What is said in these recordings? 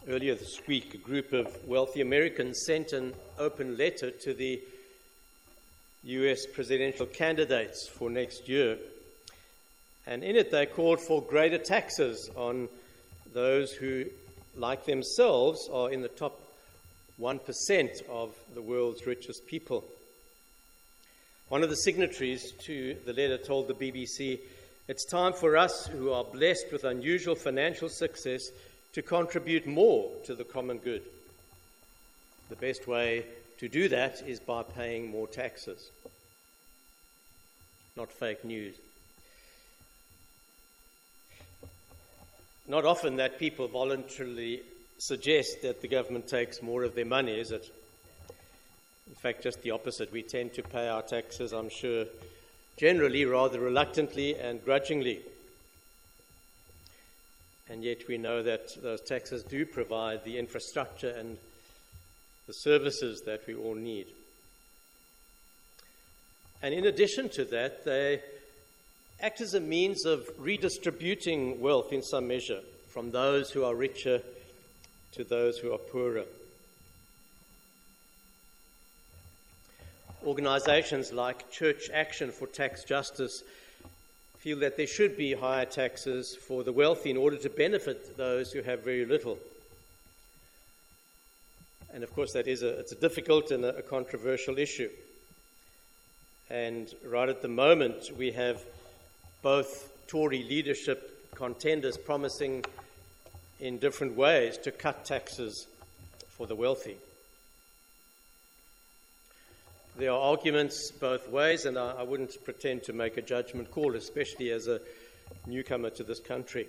Earlier this week, a group of wealthy Americans sent an open letter to the US presidential candidates for next year. And in it, they called for greater taxes on those who, like themselves, are in the top 1% of the world's richest people. One of the signatories to the letter told the BBC, "It's time for us who are blessed with unusual financial success to contribute more to the common good. The best way to do that is by paying more taxes." Not fake news. Not often that people voluntarily suggest that the government takes more of their money, is it? In fact, just the opposite. We tend to pay our taxes, I'm sure, generally rather reluctantly and grudgingly. And yet we know that those taxes do provide the infrastructure and the services that we all need. And in addition to that, they act as a means of redistributing wealth in some measure from those who are richer to those who are poorer. Organizations like Church Action for Tax Justice feel that there should be higher taxes for the wealthy in order to benefit those who have very little. And of course, it's a difficult and a controversial issue. And right at the moment, we have both Tory leadership contenders promising in different ways to cut taxes for the wealthy. There are arguments both ways, and I wouldn't pretend to make a judgment call, especially as a newcomer to this country.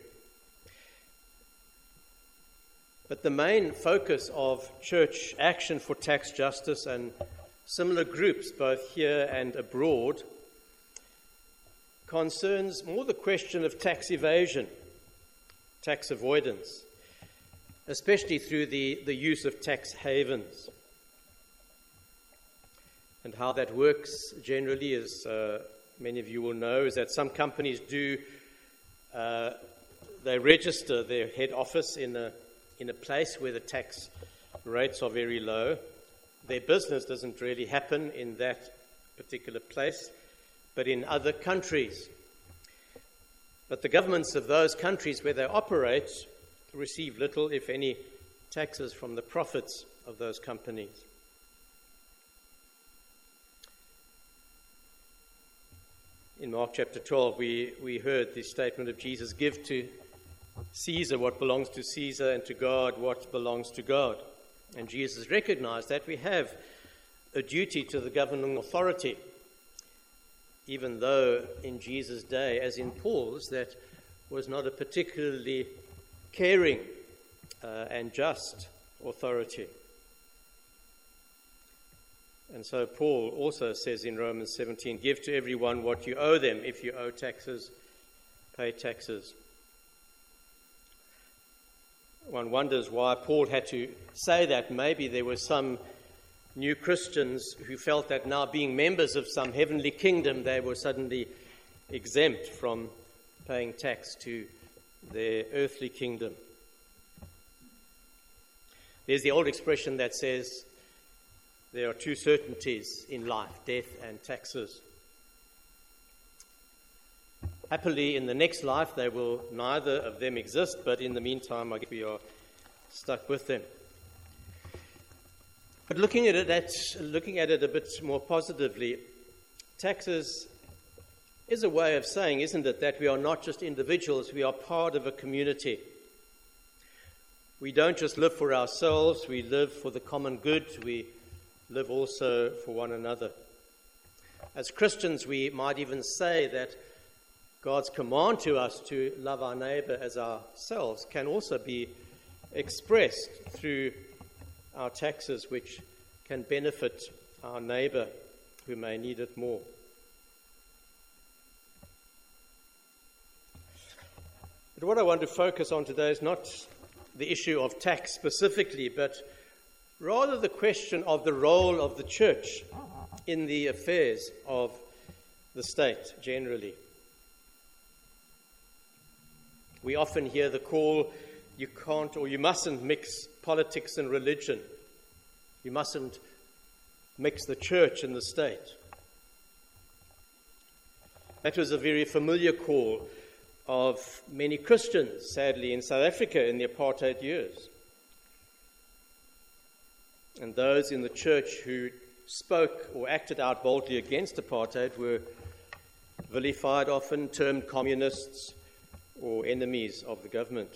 But the main focus of Church Action for Tax Justice and similar groups, both here and abroad, concerns more the question of tax evasion, tax avoidance, especially through the use of tax havens. And how that works generally, as many of you will know, is that some companies they register their head office in a place where the tax rates are very low. Their business doesn't really happen in that particular place, but in other countries. But the governments of those countries where they operate receive little, if any, taxes from the profits of those companies. In Mark chapter 12, we heard the statement of Jesus, "Give to Caesar what belongs to Caesar, and to God what belongs to God." And Jesus recognized that we have a duty to the governing authority, even though in Jesus' day, as in Paul's, that was not a particularly caring and just authority. And so Paul also says in Romans 17, "Give to everyone what you owe them. If you owe taxes, pay taxes." One wonders why Paul had to say that. Maybe there were some new Christians who felt that now, being members of some heavenly kingdom, they were suddenly exempt from paying tax to their earthly kingdom. There's the old expression that says there are two certainties in life, death and taxes. Happily, in the next life, they will neither of them exist, but in the meantime, I guess we are stuck with them. But looking at it a bit more positively, taxes is a way of saying, isn't it, that we are not just individuals, we are part of a community. We don't just live for ourselves, we live for the common good, we live also for one another. As Christians, we might even say that God's command to us to love our neighbor as ourselves can also be expressed through our taxes, which can benefit our neighbor who may need it more. But what I want to focus on today is not the issue of tax specifically, but rather the question of the role of the church in the affairs of the state generally. We often hear the call you can't or you mustn't mix politics and religion. You mustn't mix the church and the state. That was a very familiar call of many Christians, sadly, in South Africa in the apartheid years. And those in the church who spoke or acted out boldly against apartheid were vilified, often termed communists or enemies of the government.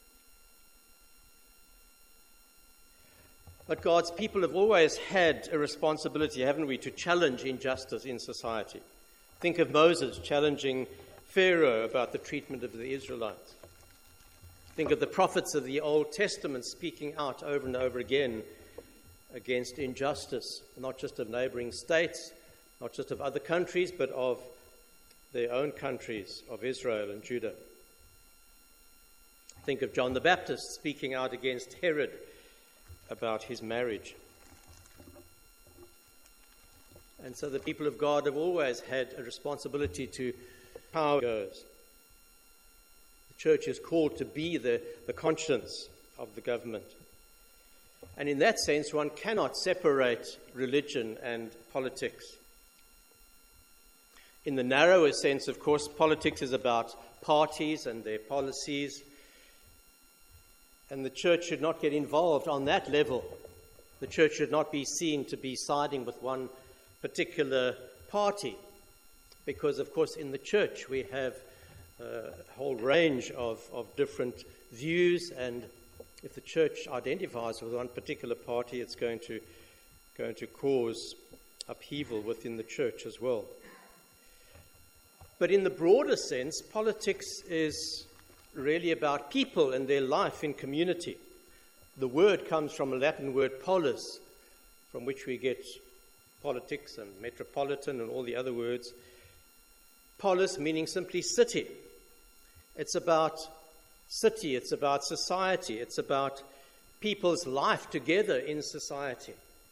But God's people have always had a responsibility, haven't we, to challenge injustice in society. Think of Moses challenging Pharaoh about the treatment of the Israelites. Think of the prophets of the Old Testament speaking out over and over again against injustice, not just of neighboring states, not just of other countries, but of their own countries, of Israel and Judah. Think of John the Baptist speaking out against Herod about his marriage. And so the people of God have always had a responsibility to how it goes. The church is called to be the conscience of the government. And in that sense, one cannot separate religion and politics. In the narrower sense, of course, politics is about parties and their policies. And the church should not get involved on that level. The church should not be seen to be siding with one particular party. Because, of course, in the church we have a whole range of different views, and if the church identifies with one particular party, it's going to cause upheaval within the church as well. But in the broader sense, politics is really about people and their life in community. The word comes from a Latin word polis, from which we get politics and metropolitan and all the other words. Polis meaning simply city. It's about city, it's about society, it's about people's life together in society.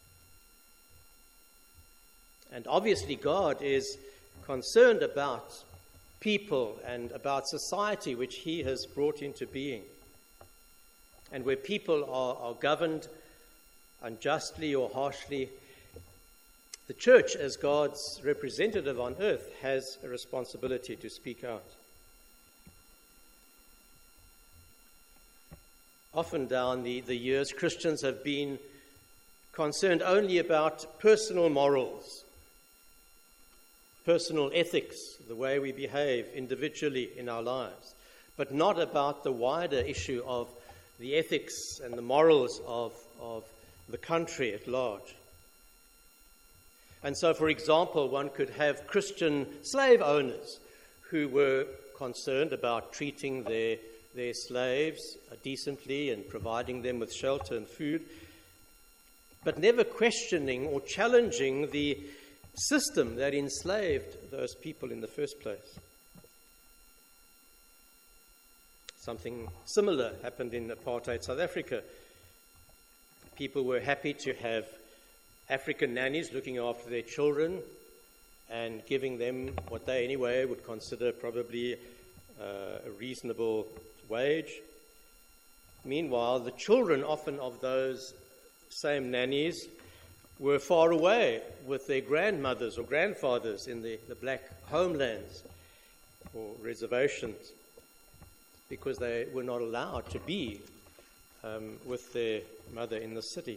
And obviously God is concerned about people and about society which he has brought into being. And where people are governed unjustly or harshly, the church, as God's representative on earth, has a responsibility to speak out. Often down the years, Christians have been concerned only about personal morals, personal ethics, the way we behave individually in our lives, but not about the wider issue of the ethics and the morals of the country at large. And so, for example, one could have Christian slave owners who were concerned about treating their slaves decently and providing them with shelter and food, but never questioning or challenging the system that enslaved those people in the first place. Something similar happened in apartheid South Africa. People were happy to have African nannies looking after their children and giving them what they anyway would consider probably a reasonable wage. Meanwhile, the children often of those same nannies were far away with their grandmothers or grandfathers in the black homelands or reservations because they were not allowed to be with their mother in the city.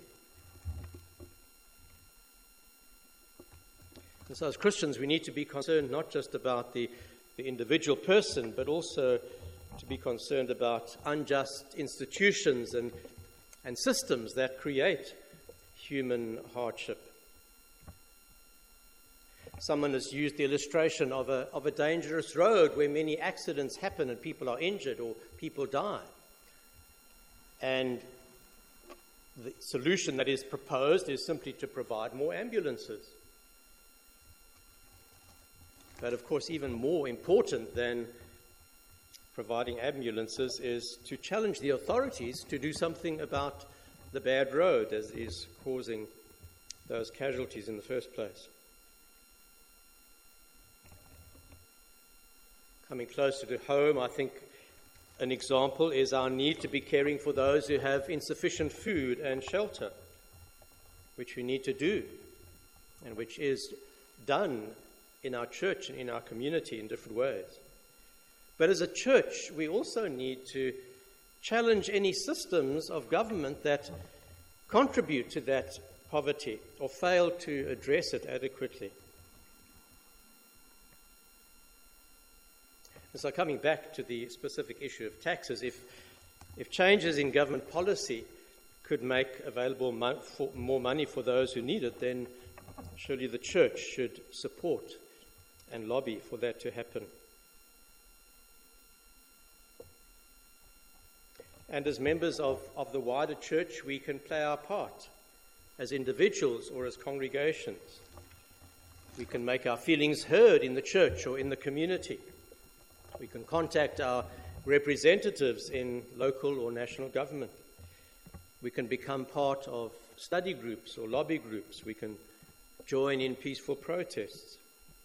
And so as Christians, we need to be concerned not just about the individual person, but also to be concerned about unjust institutions and systems that create human hardship. Someone has used the illustration of a dangerous road where many accidents happen and people are injured or people die. And the solution that is proposed is simply to provide more ambulances. But of course, even more important than providing ambulances is to challenge the authorities to do something about the bad road as is causing those casualties in the first place. Coming closer to home, I think an example is our need to be caring for those who have insufficient food and shelter, which we need to do, and which is done in our church and in our community in different ways. But as a church, we also need to challenge any systems of government that contribute to that poverty or fail to address it adequately. And so coming back to the specific issue of taxes, if changes in government policy could make available more money for those who need it, then surely the church should support and lobby for that to happen. And as members of the wider church, we can play our part as individuals or as congregations. We can make our feelings heard in the church or in the community. We can contact our representatives in local or national government. We can become part of study groups or lobby groups. We can join in peaceful protests.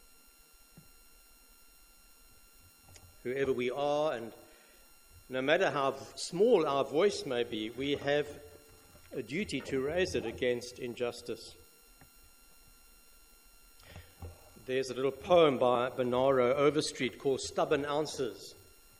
Whoever we are, and no matter how small our voice may be, we have a duty to raise it against injustice. There's a little poem by Bernardo Overstreet called Stubborn Ounces.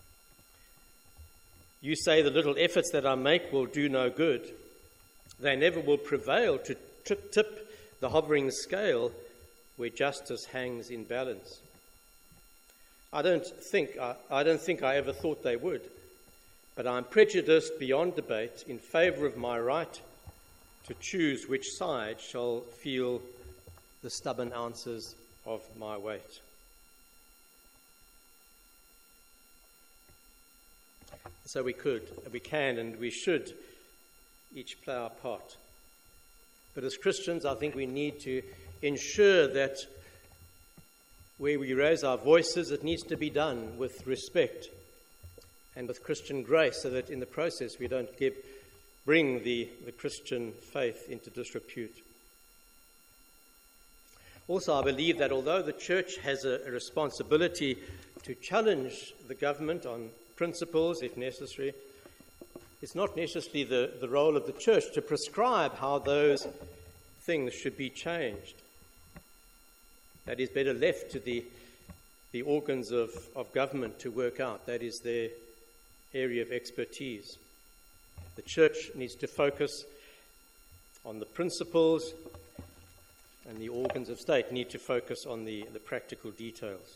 You say the little efforts that I make will do no good. They never will prevail to tip the hovering scale where justice hangs in balance. I don't think I ever thought they would, but I'm prejudiced beyond debate in favour of my right to choose which side shall feel the stubborn ounces of my weight. So we can, and we should each play our part. But as Christians, I think we need to ensure that where we raise our voices, it needs to be done with respect and with Christian grace, so that in the process we don't bring the Christian faith into disrepute. Also, I believe that although the church has a responsibility to challenge the government on principles, if necessary, it's not necessarily the role of the church to prescribe how those things should be changed. That is better left to the organs of government to work out. That is their area of expertise. The church needs to focus on the principles, and the organs of state need to focus on the practical details.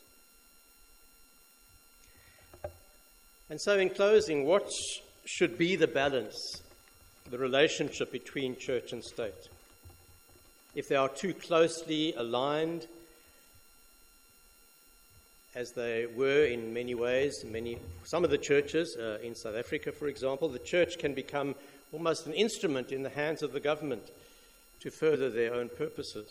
And so in closing, what should be the balance, the relationship between church and state? If they are too closely aligned, as they were in many ways, some of the churches, in South Africa, for example, the church can become almost an instrument in the hands of the government to further their own purposes.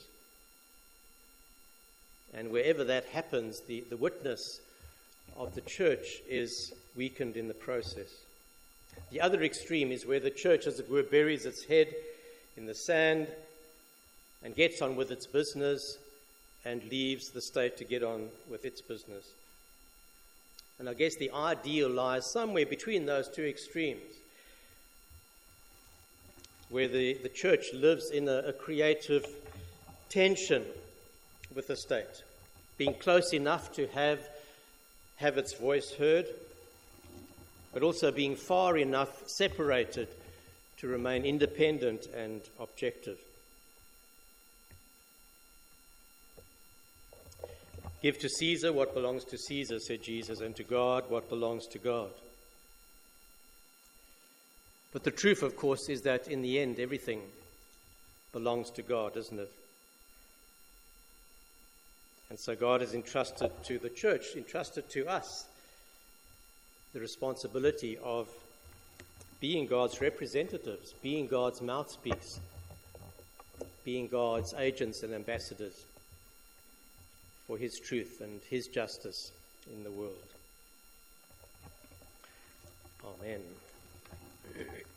And wherever that happens, the witness of the church is weakened in the process. The other extreme is where the church, as it were, buries its head in the sand and gets on with its business and leaves the state to get on with its business. And I guess the ideal lies somewhere between those two extremes, where the church lives in a creative tension with the state, being close enough to have its voice heard, but also being far enough separated to remain independent and objective. Give to Caesar what belongs to Caesar, said Jesus, and to God what belongs to God. But the truth, of course, is that in the end, everything belongs to God, isn't it? And so God has entrusted to the church, entrusted to us, the responsibility of being God's representatives, being God's mouthpiece, being God's agents and ambassadors for his truth and his justice in the world. Amen.